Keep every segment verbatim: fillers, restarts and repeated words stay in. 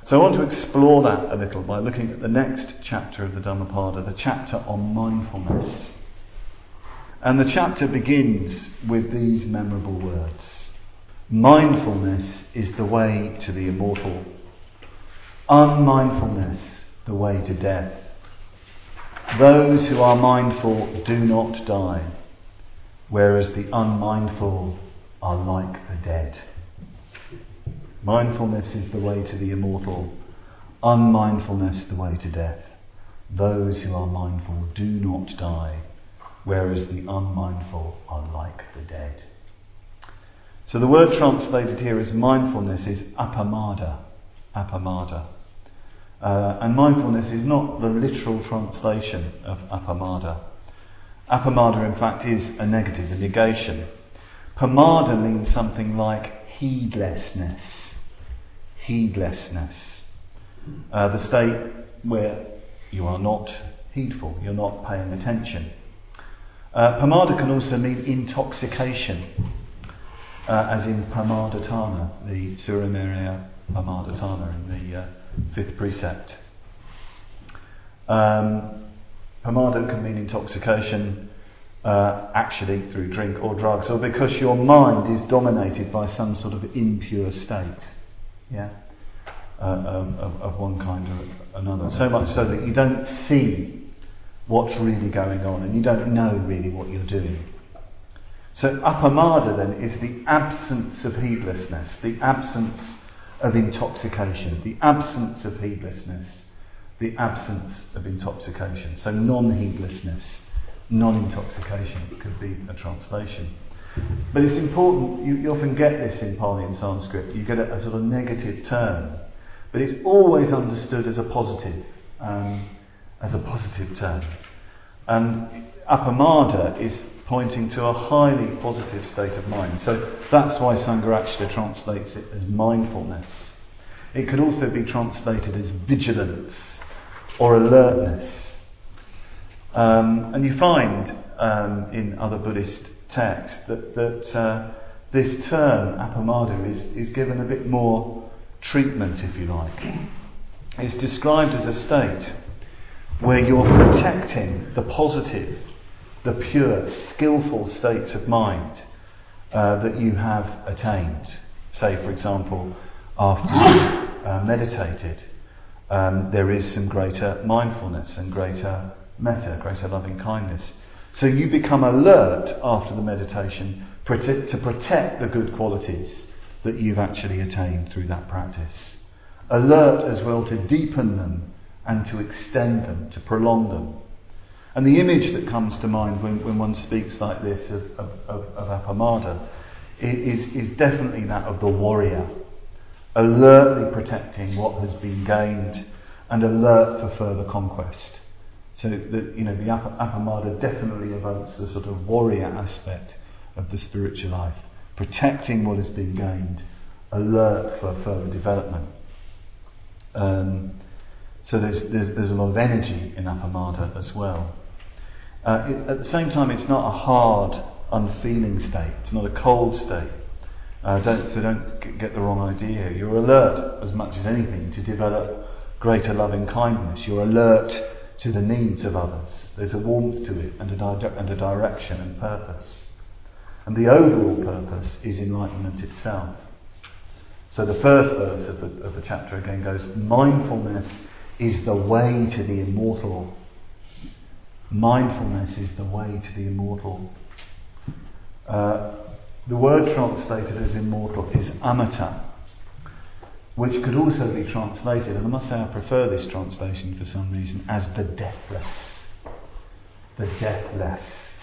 So I want to explore that a little by looking at the next chapter of the Dhammapada, the chapter on mindfulness. And the chapter begins with these memorable words. Mindfulness is the way to the immortal. Unmindfulness, the way to death. Those who are mindful do not die, whereas the unmindful are like the dead. Mindfulness is the way to the immortal. Unmindfulness, the way to death. Those who are mindful do not die, whereas the unmindful are like the dead. So the word translated here as mindfulness is appamada. Appamada. Uh, and mindfulness is not the literal translation of appamada. Appamada, in fact, is a negative, a negation. Pamada means something like heedlessness. Heedlessness. Uh, the state where you are not heedful, you're not paying attention. Uh, pamada can also mean intoxication, uh, as in pamadatana, the Suramiraya pamadatana in the uh, fifth precept. Um, pamada can mean intoxication, uh, actually through drink or drugs, or because your mind is dominated by some sort of impure state, yeah, uh, of, of one kind or another. So much so that you don't see what's really going on, and you don't know really what you're doing. So appamada then is the absence of heedlessness, the absence of intoxication, the absence of heedlessness, the absence of intoxication. So non-heedlessness, non-intoxication could be a translation. But it's important, you, you often get this in Pali and Sanskrit, you get a, a sort of negative term, but it's always understood as a positive. Um, as a positive term. And appamada is pointing to a highly positive state of mind. So that's why Sangharakshita translates it as mindfulness. It could also be translated as vigilance or alertness. Um, and you find um, in other Buddhist texts that, that uh, this term, appamada, is, is given a bit more treatment, if you like. It's described as a state where you're protecting the positive, the pure, skillful states of mind uh, that you have attained. Say, for example, after you've uh, meditated, um, there is some greater mindfulness and greater metta, greater loving kindness. So you become alert after the meditation prote- to protect the good qualities that you've actually attained through that practice. Alert as well to deepen them and to extend them, to prolong them. And the image that comes to mind when, when one speaks like this of, of, of, of appamada is, is definitely that of the warrior, alertly protecting what has been gained and alert for further conquest. So the, you know, the appamada definitely evokes the sort of warrior aspect of the spiritual life, protecting what has been gained, alert for further development. Um, So there's, there's there's a lot of energy in appamada as well. Uh, it, at the same time, it's not a hard, unfeeling state. It's not a cold state. Uh, don't, so don't g- get the wrong idea. You're alert as much as anything to develop greater loving kindness. You're alert to the needs of others. There's a warmth to it and a, di- and a direction and purpose. And the overall purpose is enlightenment itself. So the first verse of the, of the chapter again goes, mindfulness is the way to the immortal. Mindfulness is the way to the immortal. Uh, the word translated as immortal is amata, which could also be translated, and I must say I prefer this translation for some reason, as the deathless. The deathless.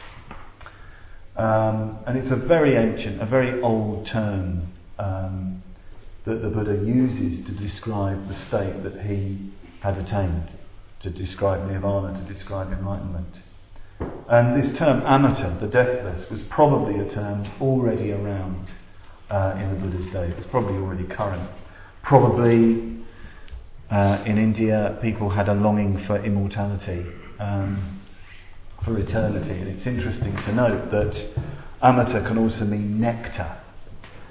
Um, and it's a very ancient, a very old term um, that the Buddha uses to describe the state that he had attained, to describe nirvana, to describe enlightenment. And this term amata, the deathless, was probably a term already around uh, in the Buddha's day. It's probably already current. Probably uh, in India people had a longing for immortality, um, for eternity. And it's interesting to note that amata can also mean nectar.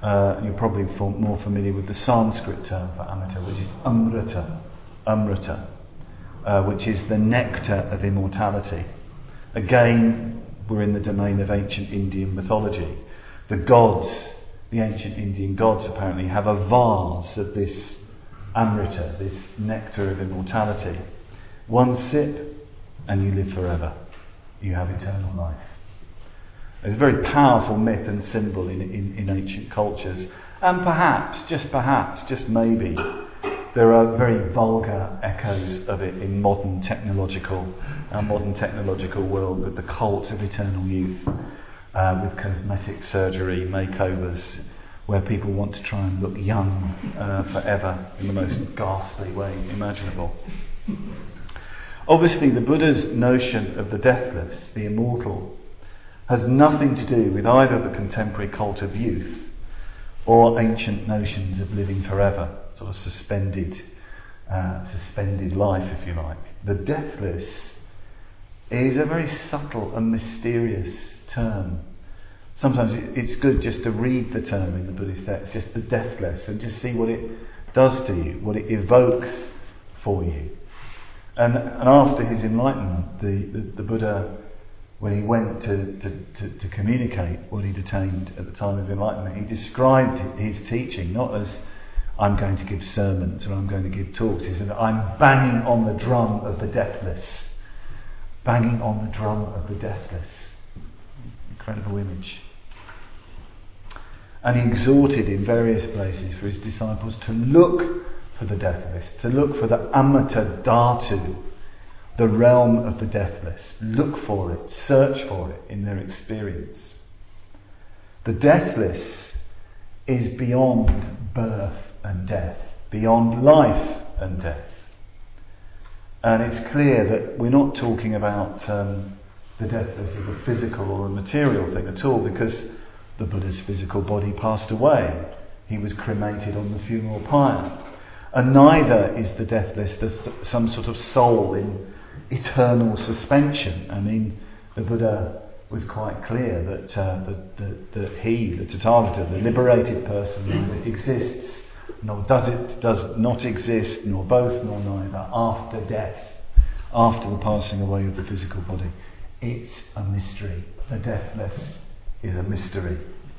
Uh, you're probably more familiar with the Sanskrit term for Amrita, which is Amrita, Amrita, uh, which is the nectar of immortality. Again, we're in the domain of ancient Indian mythology. The gods, the ancient Indian gods apparently, have a vase of this Amrita, this nectar of immortality. One sip and you live forever. You have eternal life. It's a very powerful myth and symbol in, in, in ancient cultures. And perhaps, just perhaps, just maybe, there are very vulgar echoes of it in modern technological, our modern technological world, with the cult of eternal youth, uh, with cosmetic surgery, makeovers, where people want to try and look young uh, forever in the most ghastly way imaginable. Obviously, the Buddha's notion of the deathless, the immortal, has nothing to do with either the contemporary cult of youth or ancient notions of living forever, sort of suspended, uh, suspended life, if you like. The deathless is a very subtle and mysterious term. Sometimes it's good just to read the term in the Buddhist text, just the deathless, and just see what it does to you, what it evokes for you. And, and after his enlightenment, the, the, the Buddha, when he went to, to, to, to communicate what he'd attained at the time of enlightenment, he described his teaching not as, I'm going to give sermons or I'm going to give talks. He said, I'm banging on the drum of the deathless. Banging on the drum of the deathless. Incredible image. And he exhorted in various places for his disciples to look for the deathless, to look for the Amrita Dhatu, the realm of the deathless. Look for it, search for it in their experience. The deathless is beyond birth and death, beyond life and death. And it's clear that we're not talking about um, the deathless as a physical or a material thing at all, because the Buddha's physical body passed away. He was cremated on the funeral pyre. And neither is the deathless some sort of soul in eternal suspension. I mean, the Buddha was quite clear that, uh, that, that, that he, the Tathagata, the liberated person, neither exists, nor does it does not exist, nor both, nor neither, after death, after the passing away of the physical body. It's a mystery. The deathless is a mystery.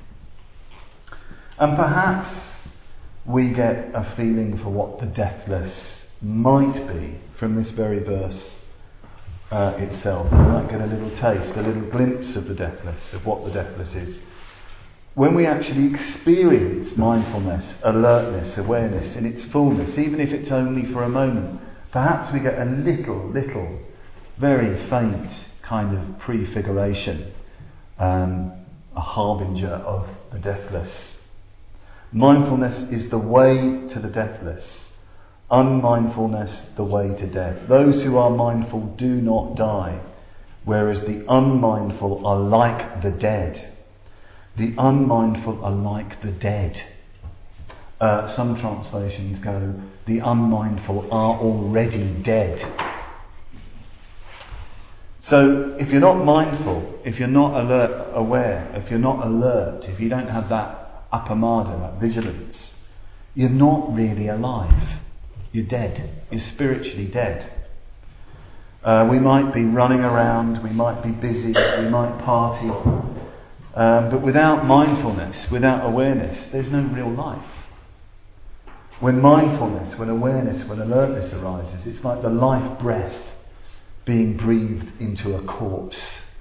And perhaps we get a feeling for what the deathless might be from this very verse uh, itself. We might get a little taste, a little glimpse of the deathless, of what the deathless is. When we actually experience mindfulness, alertness, awareness in its fullness, even if it's only for a moment, perhaps we get a little, little, very faint kind of prefiguration, um, a harbinger of the deathless. Mindfulness is the way to the deathless. Unmindfulness, the way to death. Those who are mindful do not die, whereas the unmindful are like the dead. The unmindful are like the dead. Uh, some translations go, the unmindful are already dead. So if you're not mindful, if you're not alert, aware, if you're not alert, if you don't have that appamada, that vigilance, you're not really alive. You're dead. You're spiritually dead. Uh, we might be running around, we might be busy, we might party, um, but without mindfulness, without awareness, there's no real life. When mindfulness, when awareness, when alertness arises, it's like the life breath being breathed into a corpse.